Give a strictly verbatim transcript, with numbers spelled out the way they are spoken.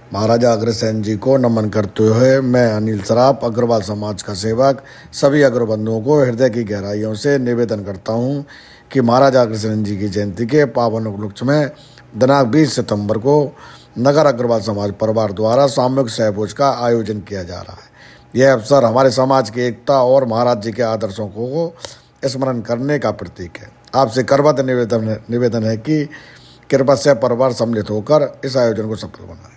महाराजा अग्रसेन जी को नमन करते हुए मैं अनिल सराफ, अग्रवाल समाज का सेवक, सभी अग्रबंधुओं को हृदय की गहराइयों से निवेदन करता हूं कि महाराजा अग्रसेन जी की जयंती के पावन उपलक्ष्य में दिनांक बीस सितंबर को नगर अग्रवाल समाज परिवार द्वारा सामूहिक सहभोज का आयोजन किया जा रहा है। यह अवसर हमारे समाज की एकता और महाराज जी के आदर्शों को स्मरण करने का प्रतीक है। आपसे करबद्ध निवेदन निवेदन है कि कृपया से परिवार सम्मिलित होकर इस आयोजन को सफल बनाएं।